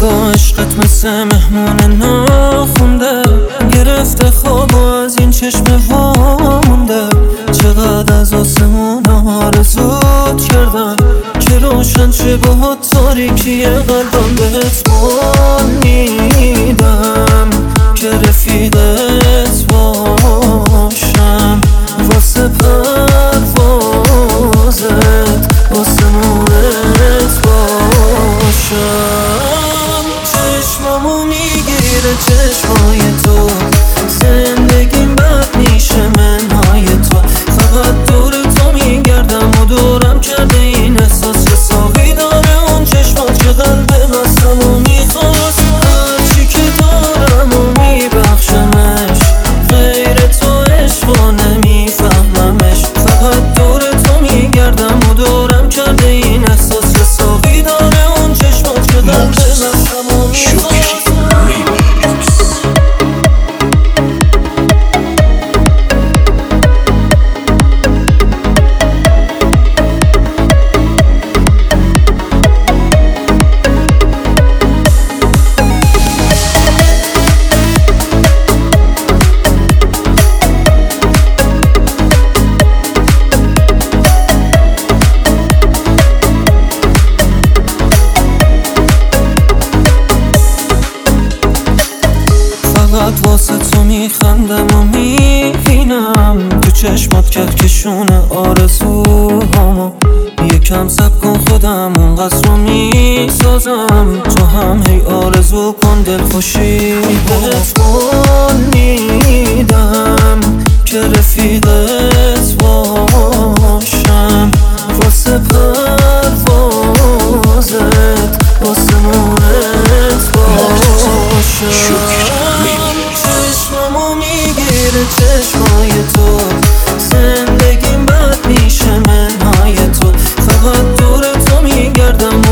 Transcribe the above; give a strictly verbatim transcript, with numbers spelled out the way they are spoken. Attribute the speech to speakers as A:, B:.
A: نگاه عشقت مثل مهمون ناخونده، گرفته خواب و از این چشم وامونده. چقدر از آسمون آرزوت کردم که روشن شه با تاریکی قلبم. بهت قول میدم که رفیقت باشم، واسه پروازت آسمونت باشم. چشمامو میگیره چشمای تو، زندگیم بد میشه منهای تو. فقط دور تو میگردم و دورم کرده این احساس که ساقی داره اون چشمات که قلب بستم و میخواست. هرچی که دارم و میبخشمش، غیر تو عشقا نمیفهممش. فقط دور تو میگردم و دورم کرده این احساس که ساقی داره اون چشمات که قلب بستم و میخواست. فقط واسه تو میخندم و میبینم تو چشمات کهکشون آرزوهامو. یکم صبر کن خودم اونقدر رو میسازم، تو هم هی آرزو کن دلخوشی. بهت قول میدم که رفیقت باشم، واسه پروازت آسمونت باشم. چشمامو میگیره چشمای تو، زندگیم بد میشه منهای تو. فقط دور تو میگردم